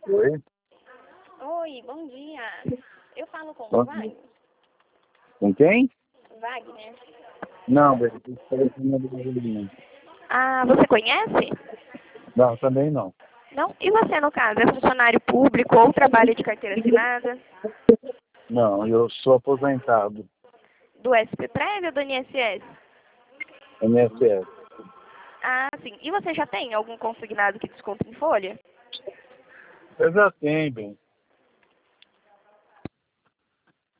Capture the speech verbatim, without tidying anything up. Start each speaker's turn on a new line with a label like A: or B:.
A: Oi?
B: Oi, bom dia. Eu falo com
A: Bom
B: o
A: dia.
B: Wagner.
A: Com quem?
B: Wagner.
A: Não, velho, eu falei com o nome do menino.
B: Ah, você conhece?
A: Não, também não.
B: Não? E você, no caso, é funcionário público ou trabalha de carteira assinada?
A: Não, eu sou aposentado.
B: Do S P Prévio ou do I N S S?
A: M S S.
B: Ah, sim. E você já tem algum consignado que desconta em folha?
A: Eu já tenho, bem.